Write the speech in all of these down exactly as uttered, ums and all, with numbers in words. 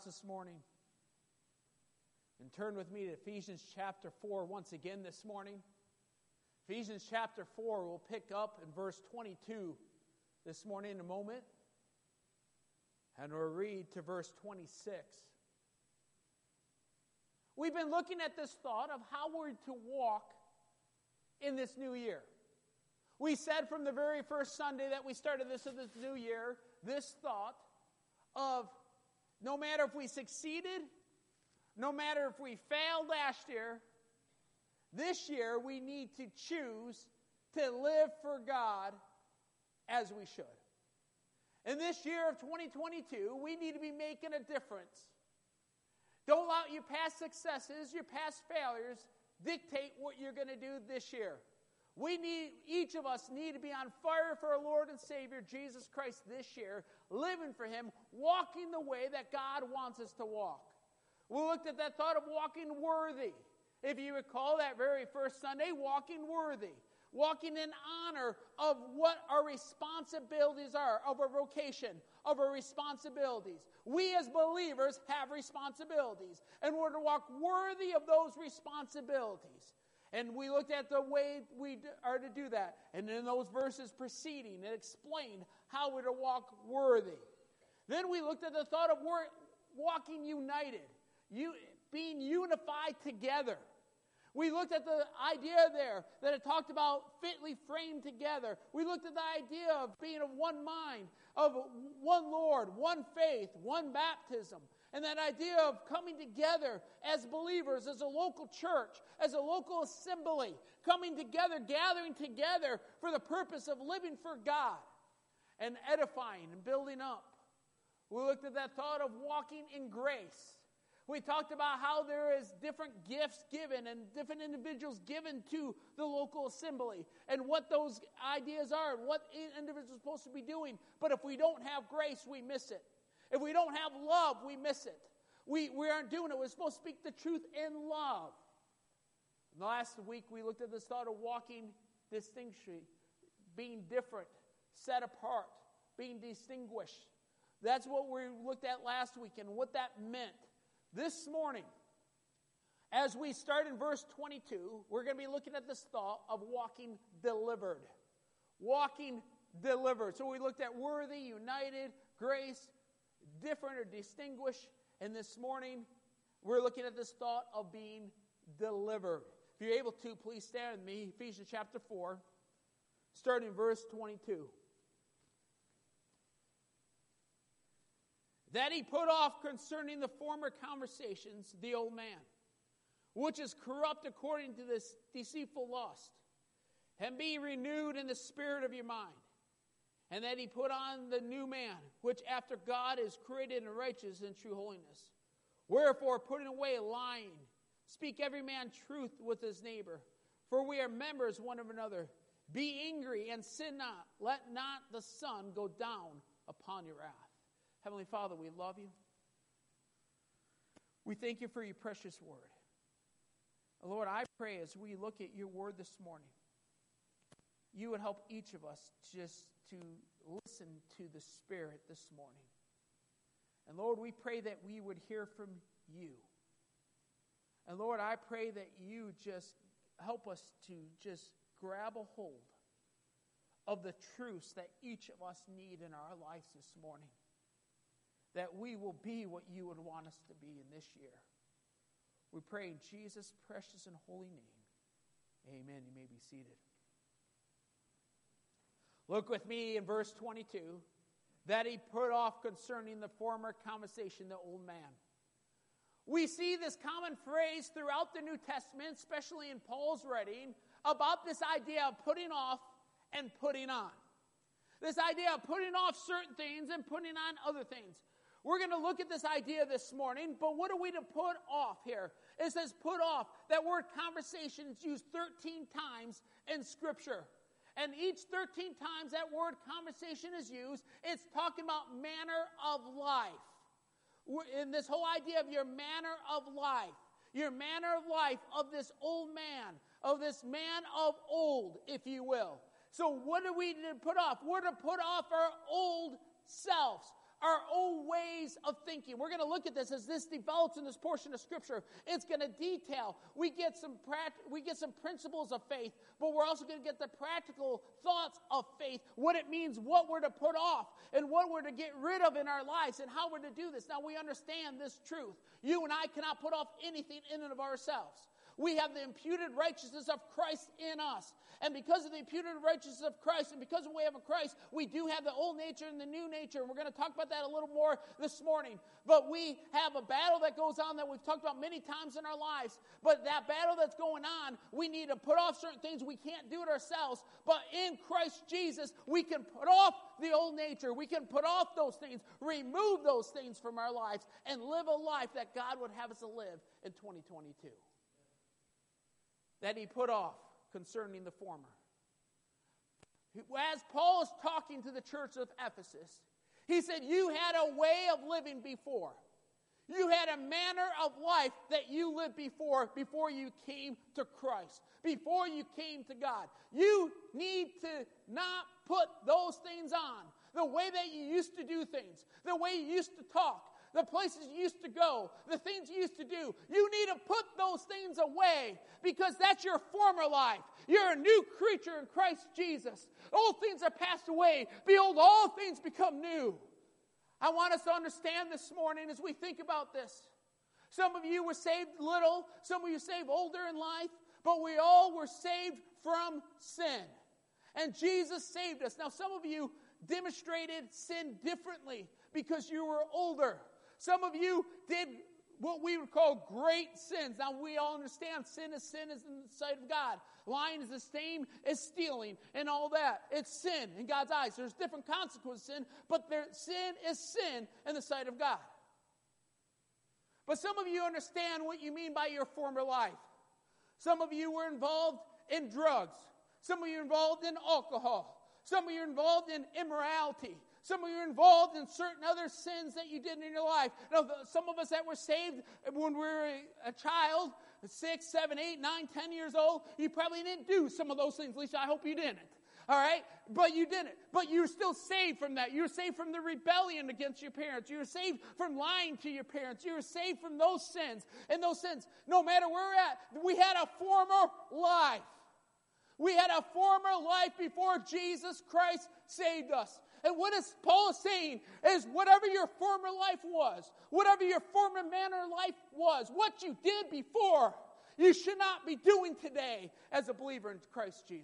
This morning, and turn with me to Ephesians chapter four once again this morning. Ephesians chapter four, we'll pick up in verse twenty-two this morning in a moment, and we'll read to verse twenty-six. We've been looking at this thought of how we're to walk in this new year. We said from the very first Sunday that we started this in this new year, this thought of no matter if we succeeded, no matter if we failed last year, this year we need to choose to live for God as we should. In this year of twenty twenty-two, we need to be making a difference. Don't allow your past successes, your past failures, dictate what you're going to do this year. We need, each of us need to be on fire for our Lord and Savior, Jesus Christ, this year, living for Him, walking the way that God wants us to walk. We looked at that thought of walking worthy. If you recall that very first Sunday, walking worthy. Walking in honor of what our responsibilities are, of our vocation, of our responsibilities. We as believers have responsibilities, and we're to walk worthy of those responsibilities. And we looked at the way we are to do that. And in those verses preceding, it explained how we're to walk worthy. Then we looked at the thought of walking united, you, being unified together. We looked at the idea there that it talked about fitly framed together. We looked at the idea of being of one mind, of one Lord, one faith, one baptism. And that idea of coming together as believers, as a local church, as a local assembly, coming together, gathering together for the purpose of living for God and edifying and building up. We looked at that thought of walking in grace. We talked about how there is different gifts given and different individuals given to the local assembly and what those ideas are and what individuals are supposed to be doing. But if we don't have grace, we miss it. If we don't have love, we miss it. We, we aren't doing it. We're supposed to speak the truth in love. And last week, we looked at this thought of walking distinctly, being different, set apart, being distinguished. That's what we looked at last week and what that meant. This morning, as we start in verse twenty-two, we're going to be looking at this thought of walking delivered. Walking delivered. So we looked at worthy, united, grace, different or distinguished. And this morning, we're looking at this thought of being delivered. If you're able to, please stand with me. Ephesians chapter four, starting in verse twenty-two. That he put off concerning the former conversations the old man, which is corrupt according to this deceitful lust, and be renewed in the spirit of your mind. And that he put on the new man, which after God is created in righteousness and true holiness. Wherefore, putting away lying, speak every man truth with his neighbor, for we are members one of another. Be angry and sin not. Let not the sun go down upon your wrath. Heavenly Father, we love you. We thank you for your precious word. Lord, I pray as we look at your word this morning, you would help each of us just to listen to the Spirit this morning. And Lord, we pray that we would hear from you. And Lord, I pray that you just help us to just grab a hold of the truths that each of us need in our lives this morning. That we will be what you would want us to be in this year. We pray in Jesus' precious and holy name. Amen. You may be seated. Look with me in verse twenty-two. That he put off concerning the former conversation, the old man. We see this common phrase throughout the New Testament, especially in Paul's writing, about this idea of putting off and putting on. This idea of putting off certain things and putting on other things. We're going to look at this idea this morning, but what are we to put off here? It says put off. That word conversation is used thirteen times in Scripture. And each thirteen times that word conversation is used, it's talking about manner of life. In this whole idea of your manner of life. Your manner of life of this old man, of this man of old, if you will. So what are we to put off? We're to put off our old selves. our old ways of thinking. We're going to look at this as this develops in this portion of Scripture. It's going to detail. We get some pract- we get some principles of faith, but we're also going to get the practical thoughts of faith, what it means, what we're to put off, and what we're to get rid of in our lives, and how we're to do this. Now, we understand this truth. You and I cannot put off anything in and of ourselves. We have the imputed righteousness of Christ in us. And because of the imputed righteousness of Christ, and because of the way of Christ, we do have the old nature and the new nature. And we're going to talk about that a little more this morning. But we have a battle that goes on that we've talked about many times in our lives. But that battle that's going on, we need to put off certain things. We can't do it ourselves. But in Christ Jesus, we can put off the old nature. We can put off those things, remove those things from our lives, and live a life that God would have us to live in twenty twenty-two. That he put off concerning the former. As Paul is talking to the church of Ephesus, he said, you had a way of living before. You had a manner of life that you lived before, before you came to Christ, before you came to God. You need to not put those things on. The way that you used to do things, the way you used to talk, the places you used to go, the things you used to do. You need to put those things away because that's your former life. You're a new creature in Christ Jesus. Old things are passed away. Behold, all things become new. I want us to understand this morning as we think about this. Some of you were saved little. Some of you saved older in life. But we all were saved from sin. And Jesus saved us. Now, some of you demonstrated sin differently because you were older. Some of you did what we would call great sins. Now, we all understand sin is sin is in the sight of God. Lying is the same as stealing and all that. It's sin in God's eyes. There's different consequences to sin, but there, sin is sin in the sight of God. But some of you understand what you mean by your former life. Some of you were involved in drugs. Some of you were involved in alcohol. Some of you were involved in immorality. Some of you are involved in certain other sins that you did in your life. Now, some of us that were saved when we were a child, six, seven, eight, nine, ten years old, you probably didn't do some of those things. At least I hope you didn't. All right? But you didn't. But you're still saved from that. You're saved from the rebellion against your parents. You're saved from lying to your parents. You're saved from those sins. And those sins, no matter where we're at, we had a former life. We had a former life before Jesus Christ saved us. And what is Paul saying is whatever your former life was, whatever your former manner of life was, what you did before, you should not be doing today as a believer in Christ Jesus.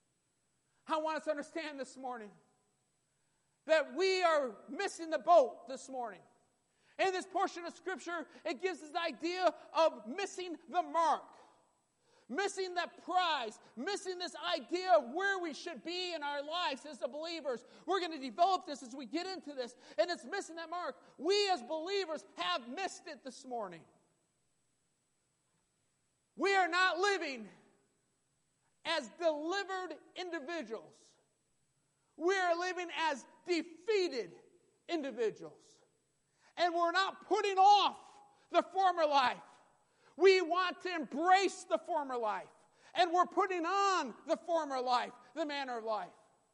I want us to understand this morning that we are missing the boat this morning. In this portion of Scripture, it gives us the idea of missing the mark. Missing that prize, missing this idea of where we should be in our lives as the believers. We're going to develop this as we get into this, and it's missing that mark. We as believers have missed it this morning. We are not living as delivered individuals. We are living as defeated individuals. And we're not putting off the former life. We want to embrace the former life. And we're putting on the former life, the manner of life.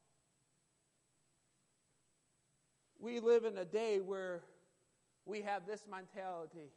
We live in a day where we have this mentality.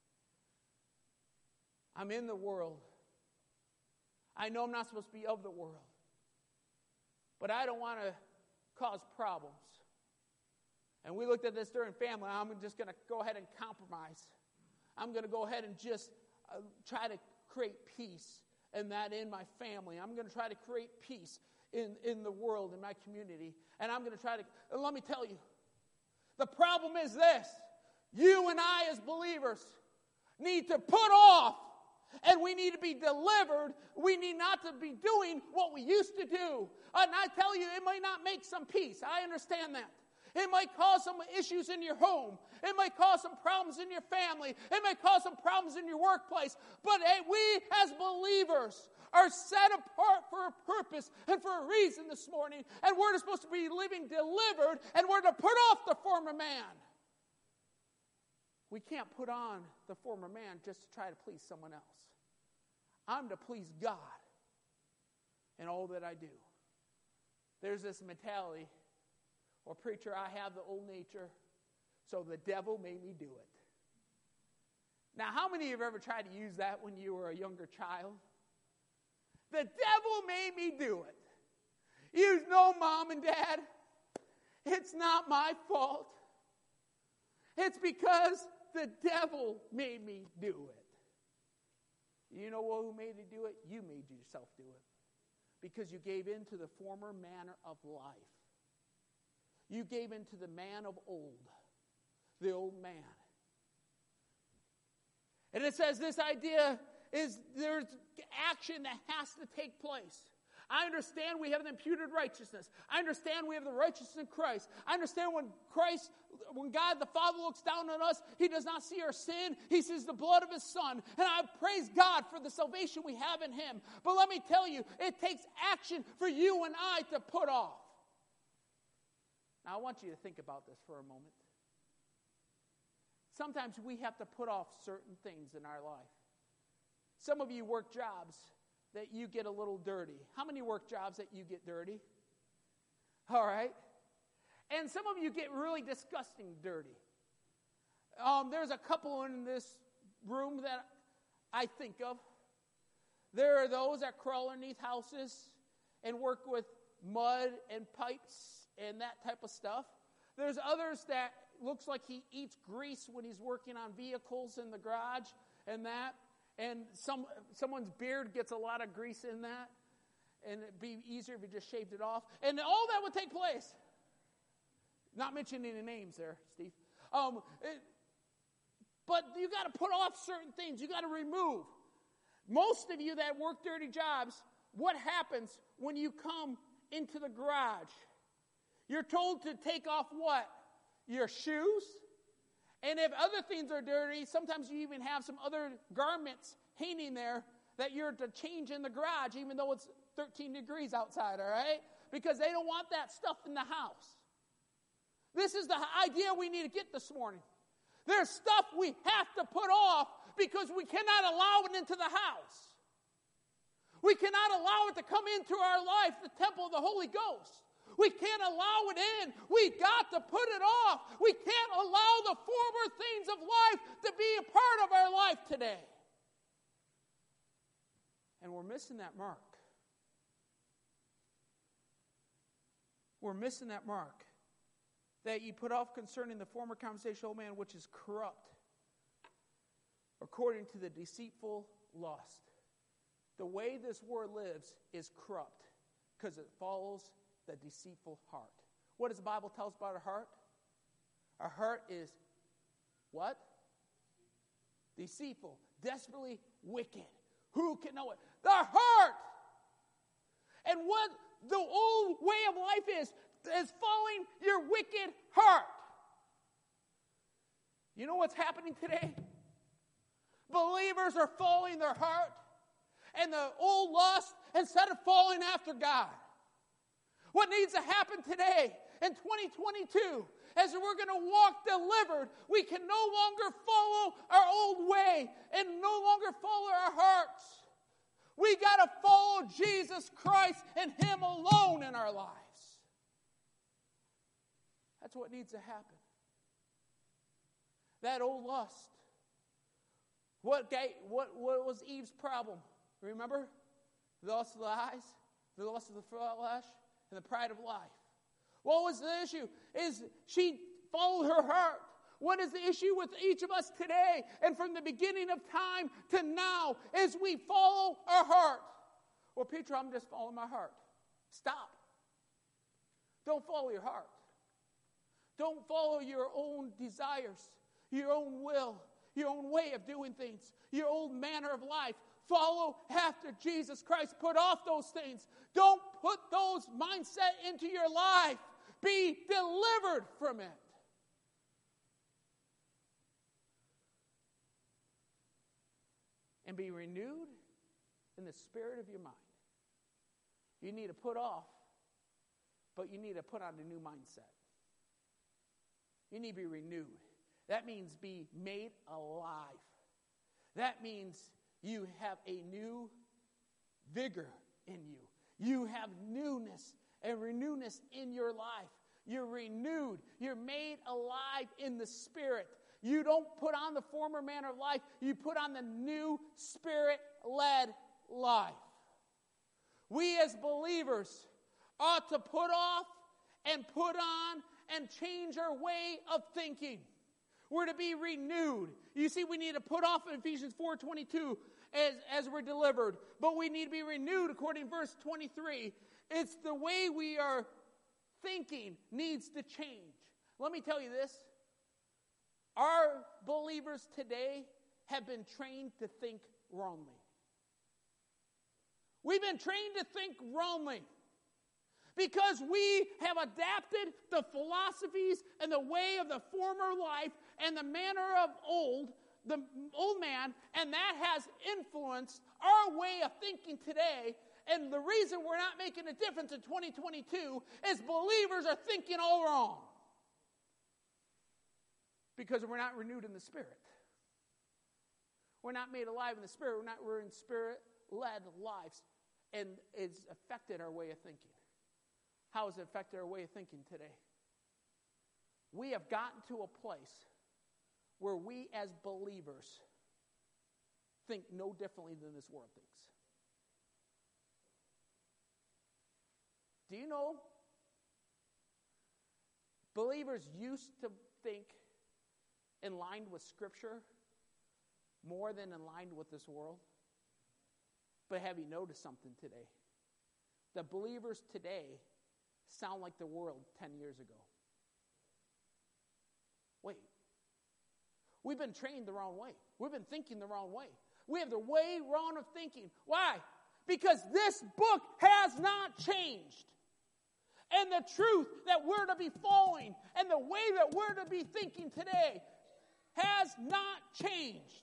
I'm in the world. I know I'm not supposed to be of the world. But I don't want to cause problems. And we looked at this during family. I'm just going to go ahead and compromise. I'm going to go ahead and just Uh, try to create peace, and that in my family. I'm going to try to create peace in, in the world, in my community. And I'm going to try to, and let me tell you, the problem is this. You and I as believers need to put off, and we need to be delivered. We need not to be doing what we used to do. And I tell you, it might not make some peace. I understand that. It might cause some issues in your home. It might cause some problems in your family. It might cause some problems in your workplace. But hey, we as believers are set apart for a purpose and for a reason this morning. And we're supposed to be living delivered, and we're to put off the former man. We can't put on the former man just to try to please someone else. I'm to please God in all that I do. There's this mentality, or preacher, I have the old nature. So the devil made me do it. Now, how many of you have ever tried to use that when you were a younger child? The devil made me do it. You know, Mom and Dad, it's not my fault. It's because the devil made me do it. You know who made you do it? You made yourself do it. Because you gave in to the former manner of life. You gave in to the man of old. The old man. And it says this idea is there's action that has to take place. I understand we have an imputed righteousness. I understand we have the righteousness in Christ. I understand when Christ, when God the Father looks down on us, He does not see our sin. He sees the blood of His Son. And I praise God for the salvation we have in Him. But let me tell you, it takes action for you and I to put off. Now I want you to think about this for a moment. Sometimes we have to put off certain things in our life. Some of you work jobs that you get a little dirty. How many work jobs that you get dirty? All right. And some of you get really disgusting dirty. Um, there's a couple in this room that I think of. There are those that crawl underneath houses and work with mud and pipes and that type of stuff. There's others that looks like he eats grease when he's working on vehicles in the garage and that. And some someone's beard gets a lot of grease in that. And it'd be easier if you just shaved it off. And all that would take place. Not mentioning any names there, Steve. Um, it, but you got to put off certain things. You got to remove. Most of you that work dirty jobs, what happens when you come into the garage? You're told to take off what? Your shoes. And if other things are dirty, sometimes you even have some other garments hanging there that you're to change in the garage, even though it's thirteen degrees outside, all right? Because they don't want that stuff in the house. This is the idea we need to get this morning. There's stuff we have to put off because we cannot allow it into the house. We cannot allow it to come into our life, the temple of the Holy Ghost. We can't allow it in. We got to put it off. We can't allow the former things of life to be a part of our life today. And we're missing that mark. We're missing that mark. That you put off concerning the former conversation, old man, which is corrupt, according to the deceitful lust. The way this world lives is corrupt because it follows the deceitful heart. What does the Bible tell us about our heart? Our heart is what? Deceitful, desperately wicked. Who can know it? The heart. And what the old way of life is, is following your wicked heart. You know what's happening today? Believers are following their heart and the old lust instead of following after God. What needs to happen today in twenty twenty-two, as we're going to walk delivered, we can no longer follow our old way and no longer follow our hearts. We got to follow Jesus Christ and Him alone in our lives. That's what needs to happen. That old lust. What, what, what was Eve's problem? Remember? The lust of the eyes, the lust of the flesh, and the pride of life. What was the issue? Is she followed her heart. What is the issue with each of us today and from the beginning of time to now is we follow our heart. Well, Peter, I'm just following my heart. Stop. Don't follow your heart. Don't follow your own desires, your own will, your own way of doing things, your own manner of life. Follow after Jesus Christ. Put off those things. Don't put those mindset into your life. Be delivered from it. And be renewed in the spirit of your mind. You need to put off, but you need to put on a new mindset. You need to be renewed. That means be made alive. That means you have a new vigor in you. You have newness and renewness in your life. You're renewed. You're made alive in the Spirit. You don't put on the former manner of life. You put on the new Spirit-led life. We as believers ought to put off and put on and change our way of thinking. We're to be renewed. You see, we need to put off in Ephesians four twenty-two as, as we're delivered. But we need to be renewed according to verse twenty-three. It's the way we are thinking needs to change. Let me tell you this. Our believers today have been trained to think wrongly. We've been trained to think wrongly. Because we have adapted the philosophies and the way of the former life and the manner of old, the old man, and that has influenced our way of thinking today. And the reason we're not making a difference in twenty twenty-two is believers are thinking all wrong. Because we're not renewed in the Spirit. We're not made alive in the Spirit. We're not, we're in Spirit-led lives. And it's affected our way of thinking. How has it affected our way of thinking today? We have gotten to a place where we as believers think no differently than this world thinks. Do you know believers used to think in line with Scripture more than in line with this world? But have you noticed something today? The believers today sound like the world ten years ago. Wait. We've been trained the wrong way. We've been thinking the wrong way. We have the way wrong of thinking. Why? Because this book has not changed. And the truth that we're to be following and the way that we're to be thinking today has not changed.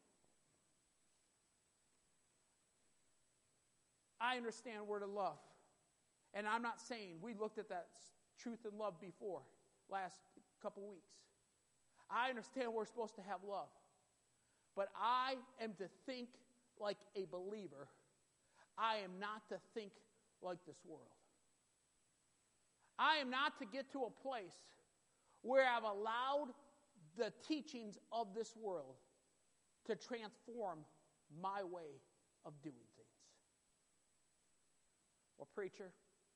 I understand we're to love. And I'm not saying, we looked at that truth and love before, last couple weeks. I understand we're supposed to have love. But I am to think like a believer. I am not to think like this world. I am not to get to a place where I've allowed the teachings of this world to transform my way of doing things. Well, preacher,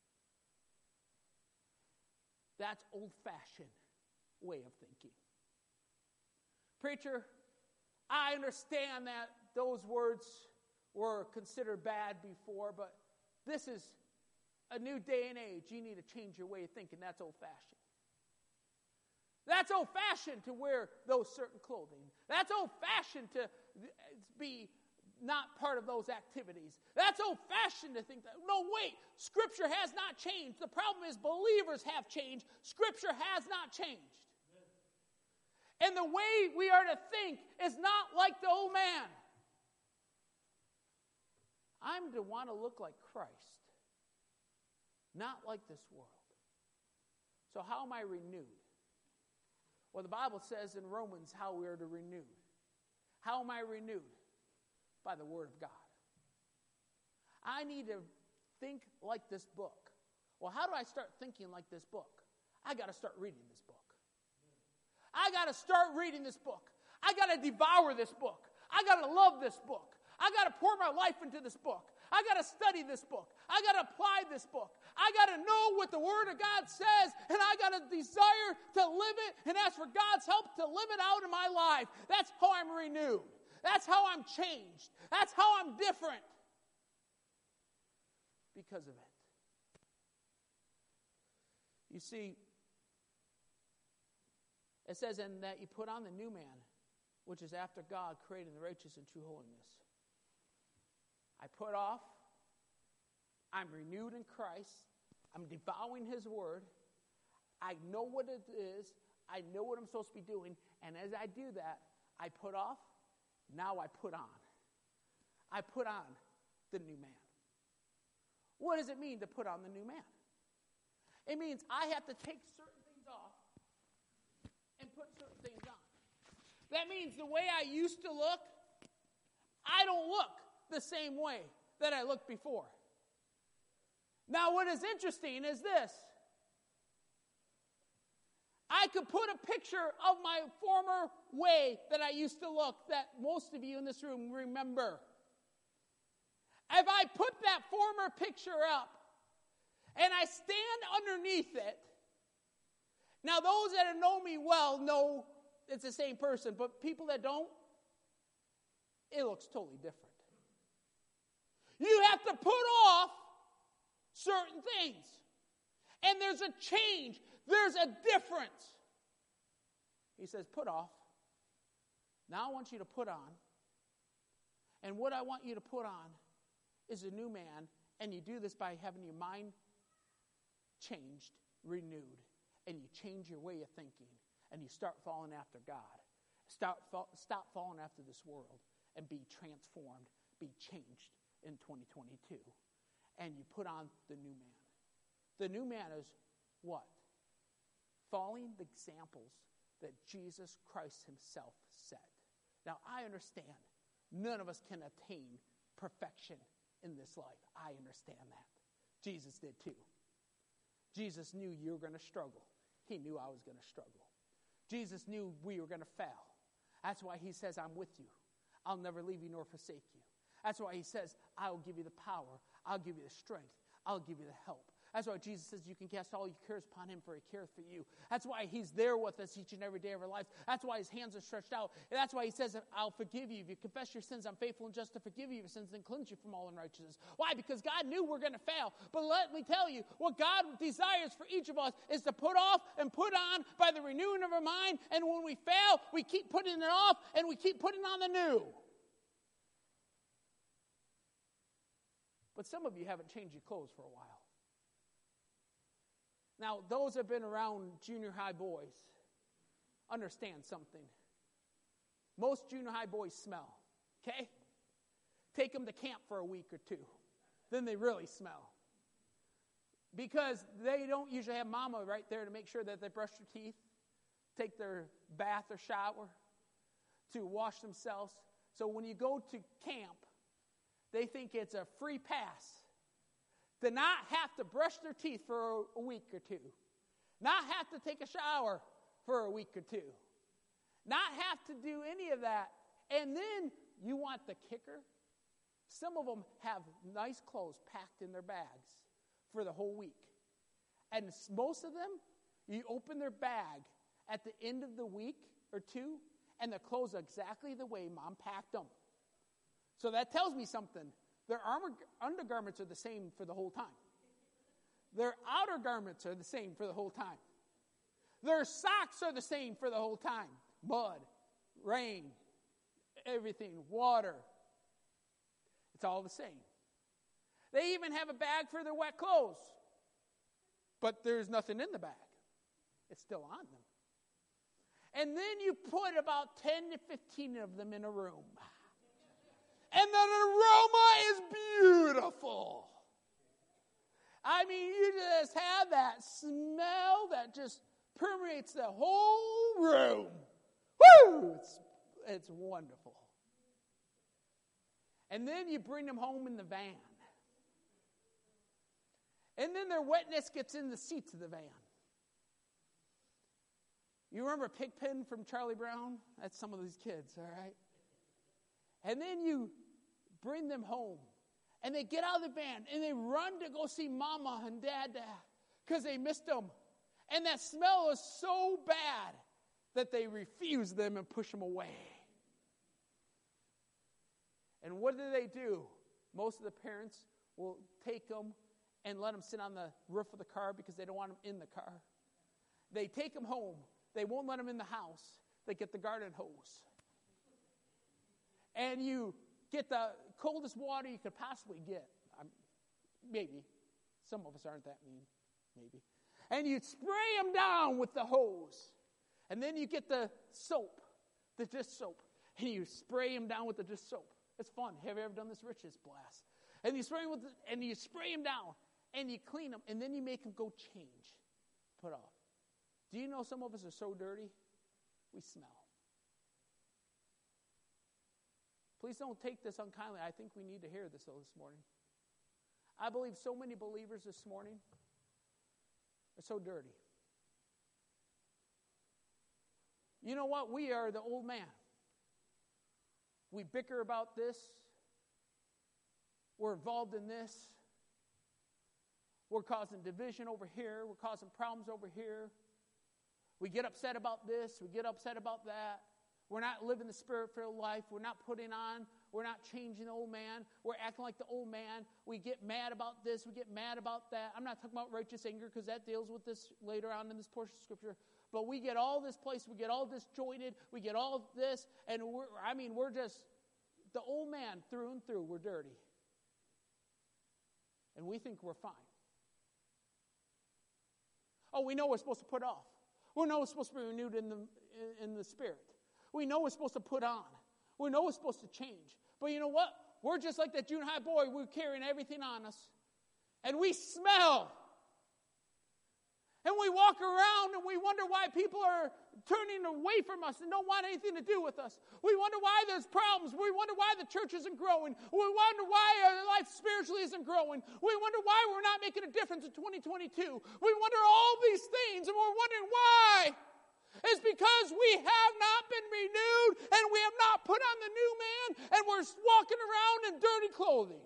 that's old-fashioned way of thinking. Preacher, I understand that those words were considered bad before, but this is a new day and age. You need to change your way of thinking. That's old-fashioned. That's old-fashioned to wear those certain clothing. That's old-fashioned to be not part of those activities. That's old-fashioned to think that. No, wait. Scripture has not changed. The problem is believers have changed. Scripture has not changed. And the way we are to think is not like the old man. I'm to want to look like Christ, not like this world. So how am I renewed? Well, the Bible says in Romans how we are to renew. How am I renewed? By the Word of God. I need to think like this book. Well, how do I start thinking like this book? I got to start reading this book. I got to start reading this book. I got to devour this book. I got to love this book. I got to pour my life into this book. I got to study this book. I got to apply this book. I got to know what the Word of God says, and I got to desire to live it and ask for God's help to live it out in my life. That's how I'm renewed. That's how I'm changed. That's how I'm different. Because of it. You see, it says, and that you put on the new man, which is after God, created in the righteous and true holiness. I put off, I'm renewed in Christ, I'm devouring His Word, I know what it is, I know what I'm supposed to be doing, and as I do that, I put off, now I put on. I put on the new man. What does it mean to put on the new man? It means I have to take certain things off and put certain things on. That means the way I used to look, I don't look the same way that I looked before. Now, what is interesting is this. I could put a picture of my former way that I used to look that most of you in this room remember. If I put that former picture up and I stand underneath it, now those that know me well know it's the same person, but people that don't, it looks totally different. You have to put off certain things. And there's a change. There's a difference. He says, put off. Now I want you to put on. And what I want you to put on is a new man. And you do this by having your mind changed, renewed. And you change your way of thinking. And you start following after God. Start, stop following after this world. And be transformed, be changed in twenty twenty-two. And you put on the new man. The new man is what? Following the examples that Jesus Christ himself set. Now, I understand none of us can attain perfection in this life. I understand that. Jesus did too. Jesus knew you were going to struggle. He knew I was going to struggle. Jesus knew we were going to fail. That's why he says, I'm with you. I'll never leave you nor forsake you. That's why he says, I will give you the power. I'll give you the strength. I'll give you the help. That's why Jesus says you can cast all your cares upon him, for he cares for you. That's why he's there with us each and every day of our lives. That's why his hands are stretched out. And that's why he says, I'll forgive you. If you confess your sins, I'm faithful and just to forgive you your sins and cleanse you from all unrighteousness. Why? Because God knew we're going to fail. But let me tell you, what God desires for each of us is to put off and put on by the renewing of our mind. And when we fail, we keep putting it off and we keep putting on the new. But some of you haven't changed your clothes for a while. Now, those that have been around junior high boys understand something. Most junior high boys smell, okay? Take them to camp for a week or two. Then they really smell. Because they don't usually have mama right there to make sure that they brush their teeth, take their bath or shower, to wash themselves. So when you go to camp, they think it's a free pass to not have to brush their teeth for a week or two, not have to take a shower for a week or two, not have to do any of that. And then you want the kicker? Some of them have nice clothes packed in their bags for the whole week. And most of them, you open their bag at the end of the week or two, and their clothes are exactly the way mom packed them. So that tells me something. Their armor, undergarments are the same for the whole time. Their outer garments are the same for the whole time. Their socks are the same for the whole time. Mud, rain, everything, water. It's all the same. They even have a bag for their wet clothes. But there's nothing in the bag. It's still on them. And then you put about ten to fifteen of them in a room. And the aroma is beautiful. I mean, you just have that smell that just permeates the whole room. Woo! It's, it's wonderful. And then you bring them home in the van. And then their wetness gets in the seats of the van. You remember Pigpen from Charlie Brown? That's some of these kids, all right? And then you bring them home. And they get out of the van and they run to go see mama and dad because they missed them. And that smell is so bad that they refuse them and push them away. And what do they do? Most of the parents will take them and let them sit on the roof of the car because they don't want them in the car. They take them home. They won't let them in the house. They get the garden hose. And you get the coldest water you could possibly get. Um, maybe. Some of us aren't that mean. Maybe. And you spray them down with the hose. And then you get the soap, the dish soap. And you spray them down with the dish soap. It's fun. Have you ever done this Rich's blast? And you spray them with the, and you spray them down. And you clean them. And then you make them go change. Put off. Do you know some of us are so dirty? We smell. Please don't take this unkindly. I think we need to hear this, though, this morning. I believe so many believers this morning are so dirty. You know what? We are the old man. We bicker about this. We're involved in this. We're causing division over here. We're causing problems over here. We get upset about this. We get upset about that. We're not living the Spirit-filled life. We're not putting on. We're not changing the old man. We're acting like the old man. We get mad about this. We get mad about that. I'm not talking about righteous anger because that deals with this later on in this portion of Scripture. But we get all this place. We get all disjointed. We get all this. And we're, I mean, we're just the old man through and through. We're dirty. And we think we're fine. Oh, we know we're supposed to put off. We know we're supposed to be renewed in the in, in the Spirit. We know we're supposed to put on. We know we're supposed to change. But you know what? We're just like that junior high boy. We're carrying everything on us. And we smell. And we walk around and we wonder why people are turning away from us and don't want anything to do with us. We wonder why there's problems. We wonder why the church isn't growing. We wonder why our life spiritually isn't growing. We wonder why we're not making a difference in twenty twenty-two. We wonder all these things and we're wondering why. It's because we have not been renewed and we have not put on the new man and we're walking around in dirty clothing.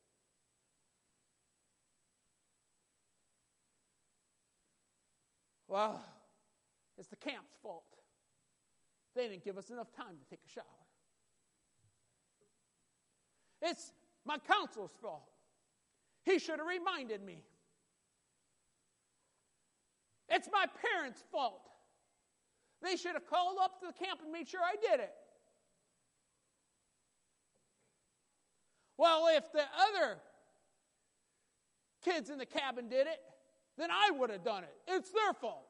Well, it's the camp's fault. They didn't give us enough time to take a shower. It's my counselor's fault. He should have reminded me. It's my parents' fault. They should have called up to the camp and made sure I did it. Well, if the other kids in the cabin did it, then I would have done it. It's their fault.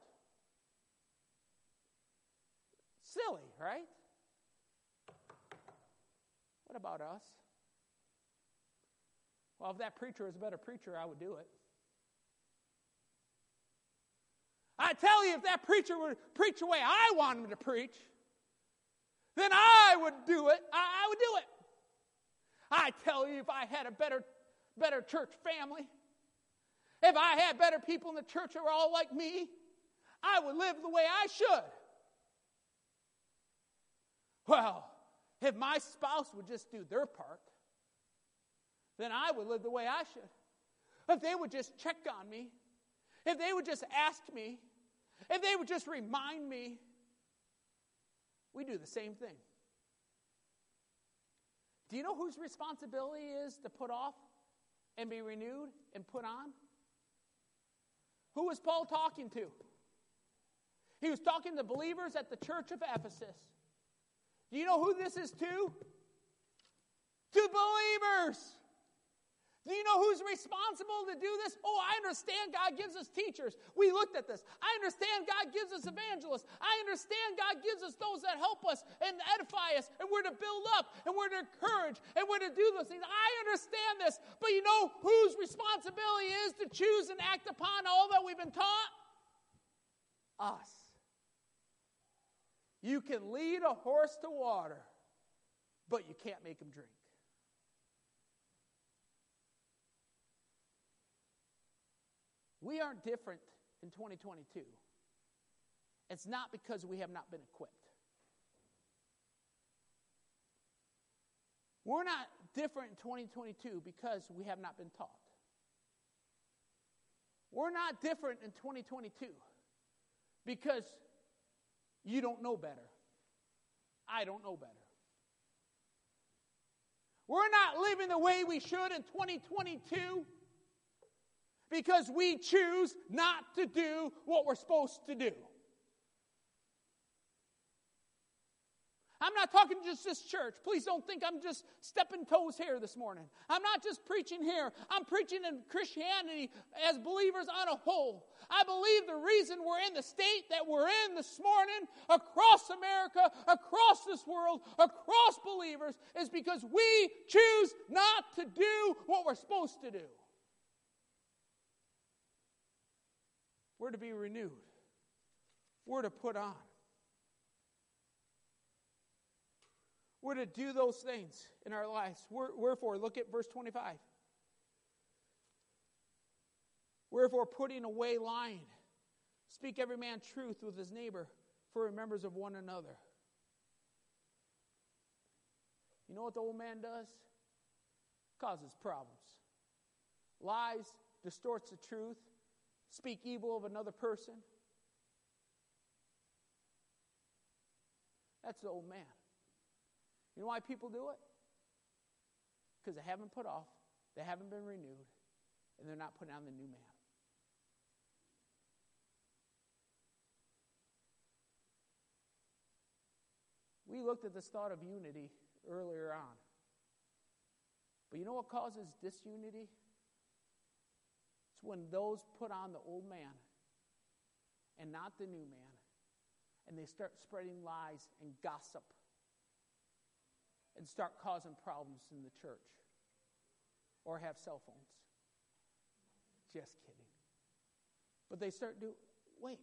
Silly, right? What about us? Well, if that preacher was a better preacher, I would do it. I tell you, if that preacher would preach the way I want him to preach, then I would do it. I, I would do it. I tell you, if I had a better, better church family, if I had better people in the church that were all like me, I would live the way I should. Well, if my spouse would just do their part, then I would live the way I should. If they would just check on me, if they would just ask me, if they would just remind me, we do the same thing. Do you know whose responsibility is to put off and be renewed and put on? Who was Paul talking to? He was talking to believers at the church of Ephesus. Do you know who this is to? To believers. Do you know who's responsible to do this? Oh, I understand God gives us teachers. We looked at this. I understand God gives us evangelists. I understand God gives us those that help us and edify us, and we're to build up, and we're to encourage, and we're to do those things. I understand this. But you know whose responsibility is to choose and act upon all that we've been taught? Us. You can lead a horse to water, but you can't make him drink. We aren't different in twenty twenty-two. It's not because we have not been equipped. We're not different in twenty twenty-two because we have not been taught. We're not different in twenty twenty-two because you don't know better. I don't know better. We're not living the way we should in twenty twenty-two because we choose not to do what we're supposed to do. I'm not talking just this church. Please don't think I'm just stepping toes here this morning. I'm not just preaching here. I'm preaching in Christianity as believers on a whole. I believe the reason we're in the state that we're in this morning, across America, across this world, across believers, is because we choose not to do what we're supposed to do. We're to be renewed. We're to put on. We're to do those things in our lives. Wherefore, look at verse twenty-five. Wherefore, putting away lying, speak every man truth with his neighbor, for members of one another. You know what the old man does? Causes problems. Lies, distorts the truth, speak evil of another person. That's the old man. You know why people do it? Because they haven't put off, they haven't been renewed, and they're not putting on the new man. We looked at this thought of unity earlier on. But you know what causes disunity? It's when those put on the old man and not the new man, and they start spreading lies and gossip and start causing problems in the church or have cell phones. Just kidding. But they start doing, wait,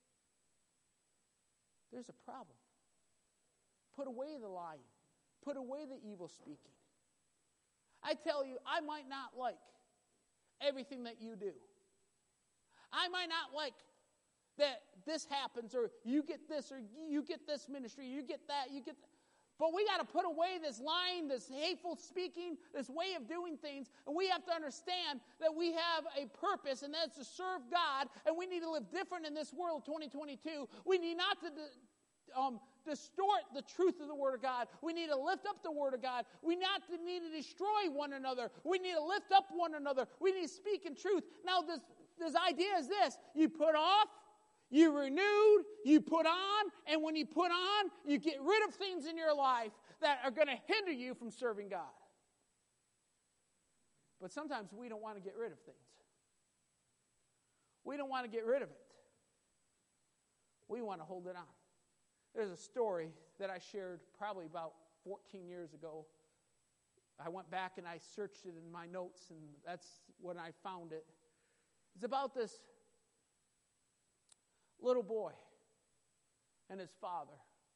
there's a problem. Put away the lying. Put away the evil speaking. I tell you, I might not like everything that you do. I might not like that this happens, or you get this, or you get this ministry, you get that, you get that. But we got to put away this lying, this hateful speaking, this way of doing things, and we have to understand that we have a purpose, and that's to serve God, and we need to live different in this world, twenty twenty-two. We need not to um, distort the truth of the Word of God. We need to lift up the Word of God. We not to need to destroy one another. We need to lift up one another. We need to speak in truth. Now, this, this idea is this. You put off, you renewed, you put on, and when you put on, you get rid of things in your life that are going to hinder you from serving God. But sometimes we don't want to get rid of things. We don't want to get rid of it. We want to hold it on. There's a story that I shared probably about fourteen years ago. I went back and I searched it in my notes, and that's when I found it. It's about this little boy and his father.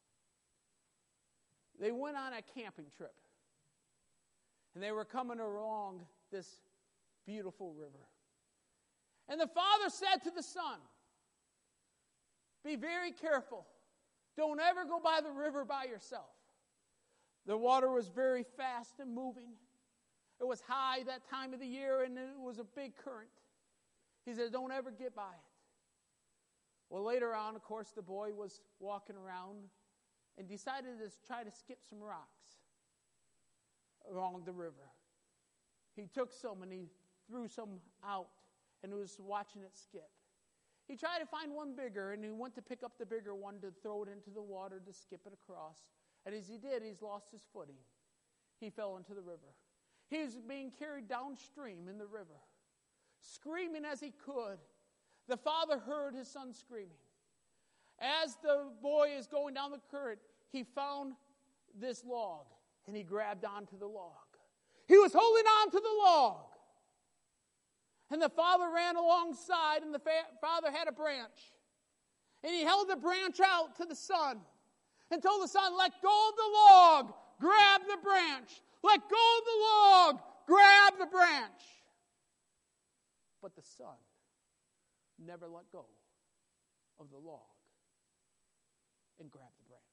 They went on a camping trip, and they were coming along this beautiful river. And the father said to the son, "Be very careful. Don't ever go by the river by yourself." The water was very fast and moving. It was high that time of the year, and it was a big current. He said, "Don't ever get by it." Well, later on, of course, the boy was walking around and decided to try to skip some rocks along the river. He took some and he threw some out and was watching it skip. He tried to find one bigger, and he went to pick up the bigger one to throw it into the water to skip it across. And as he did, he's lost his footing. He fell into the river. He was being carried downstream in the river, screaming as he could. The father heard his son screaming. As the boy is going down the current, he found this log, and he grabbed onto the log. He was holding on to the log. And the father ran alongside, and the fa- father had a branch. And he held the branch out to the son and told the son, "Let go of the log, grab the branch. Let go of the log, grab the branch." But the son never let go of the log and grab the branch.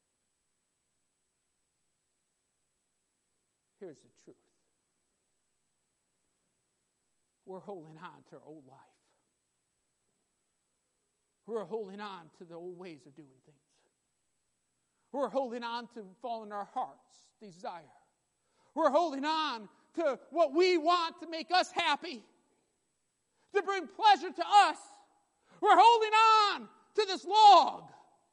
Here's the truth. We're holding on to our old life. We're holding on to the old ways of doing things. We're holding on to following our heart's desire. We're holding on to what we want to make us happy, to bring pleasure to us. We're holding on to this log.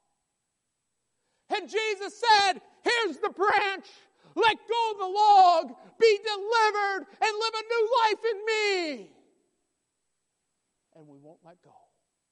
And Jesus said, "Here's the branch. Let go of the log. Be delivered and live a new life in me." And we won't let go.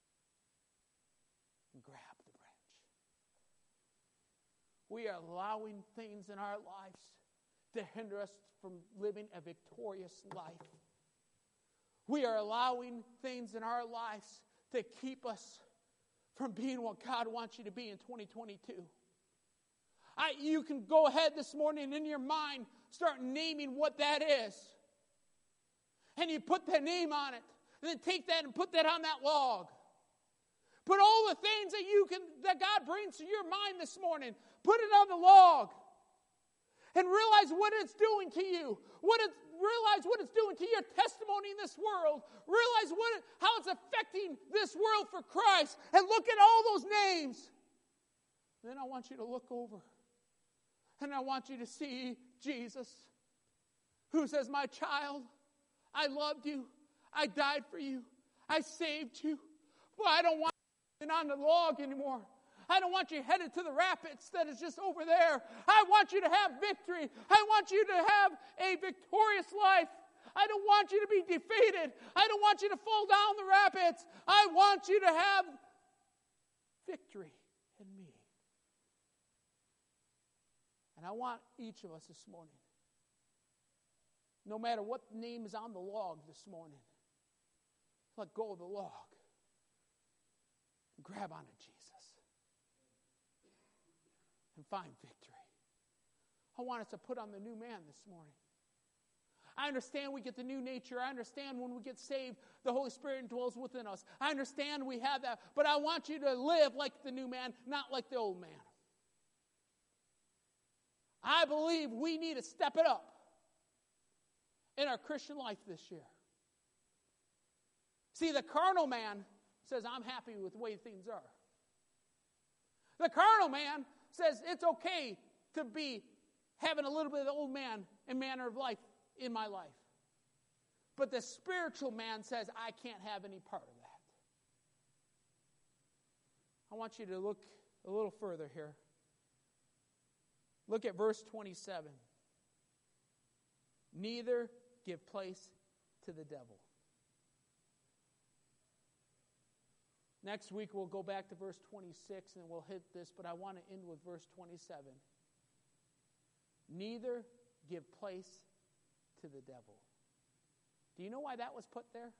And grab the branch. We are allowing things in our lives to hinder us from living a victorious life. We are allowing things in our lives to keep us from being what God wants you to be in twenty twenty-two. I, you can go ahead this morning in your mind, start naming what that is. And you put that name on it. And then take that and put that on that log. Put all the things that you can, that God brings to your mind this morning, put it on the log. And realize what it's doing to you. What it, realize what it's doing to your testimony in this world. Realize what it, how it's affecting this world for Christ. And look at all those names. Then I want you to look over. And I want you to see Jesus, who says, my child, I loved you. I died for you. I saved you. Well, I don't want you on the log anymore. I don't want you headed to the rapids that is just over there. I want you to have victory. I want you to have a victorious life. I don't want you to be defeated. I don't want you to fall down the rapids. I want you to have victory in me. And I want each of us this morning, no matter what name is on the log this morning, let go of the log and grab onto Jesus. And find victory. I want us to put on the new man this morning. I understand we get the new nature. I understand when we get saved, the Holy Spirit dwells within us. I understand we have that. But I want you to live like the new man, not like the old man. I believe we need to step it up in our Christian life this year. See, the carnal man says, I'm happy with the way things are. The carnal man says it's okay to be having a little bit of the old man and manner of life in my life. But the spiritual man says, I can't have any part of that. I want you to look a little further here. Look at verse twenty-seven. Neither give place to the devil. Next week we'll go back to verse twenty-six and we'll hit this, but I want to end with verse twenty-seven. Neither give place to the devil. Do you know why that was put there?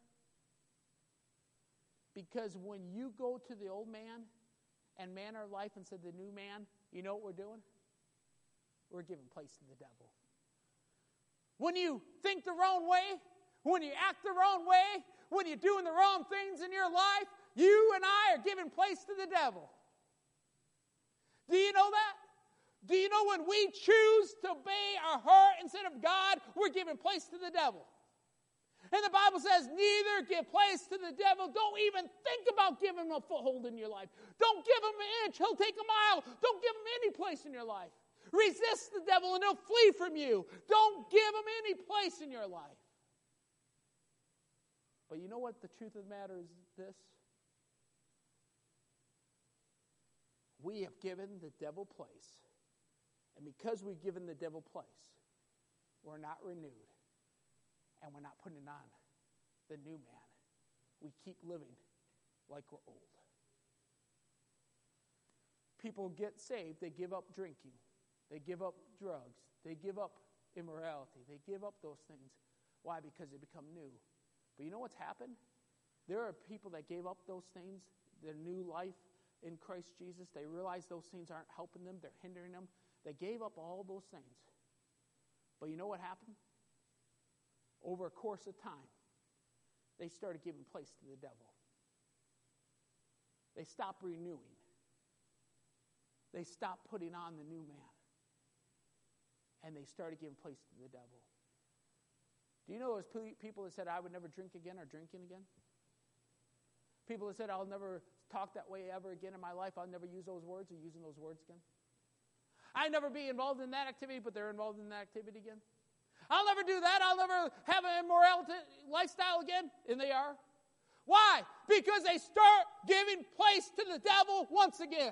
Because when you go to the old man and manner of life and said the new man, you know what we're doing? We're giving place to the devil. When you think the wrong way, when you act the wrong way, when you're doing the wrong things in your life, you and I are giving place to the devil. Do you know that? Do you know when we choose to obey our heart instead of God, we're giving place to the devil? And the Bible says, neither give place to the devil. Don't even think about giving him a foothold in your life. Don't give him an inch. He'll take a mile. Don't give him any place in your life. Resist the devil and he'll flee from you. Don't give him any place in your life. But you know what the truth of the matter is this? We have given the devil place. And because we've given the devil place, we're not renewed. And we're not putting on the new man. We keep living like we're old. People get saved, they give up drinking. They give up drugs. They give up immorality. They give up those things. Why? Because they become new. But you know what's happened? There are people that gave up those things, their new life in Christ Jesus. They realize those things aren't helping them. They're hindering them. They gave up all those things. But you know what happened? Over a course of time, they started giving place to the devil. They stopped renewing. They stopped putting on the new man. And they started giving place to the devil. Do you know those people that said, I would never drink again, are drinking again? People that said, I'll never talk that way ever again in my life, I'll never use those words, are using those words again. I never be involved in that activity, but they're involved in that activity again. I'll never do that. I'll never have an immorality lifestyle again. And they are. Why? Because they start giving place to the devil once again.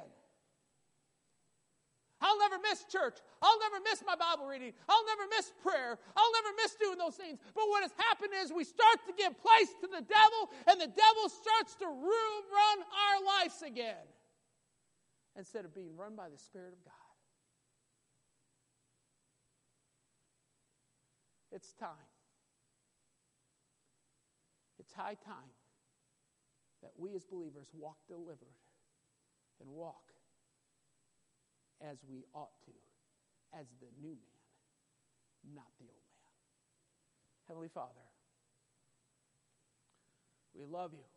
I'll never miss church. I'll never miss my Bible reading. I'll never miss prayer. I'll never miss doing those things. But what has happened is we start to give place to the devil, and the devil starts to run our lives again instead of being run by the Spirit of God. It's time. It's high time that we as believers walk delivered and walk as we ought to, as the new man, not the old man. Heavenly Father, we love you.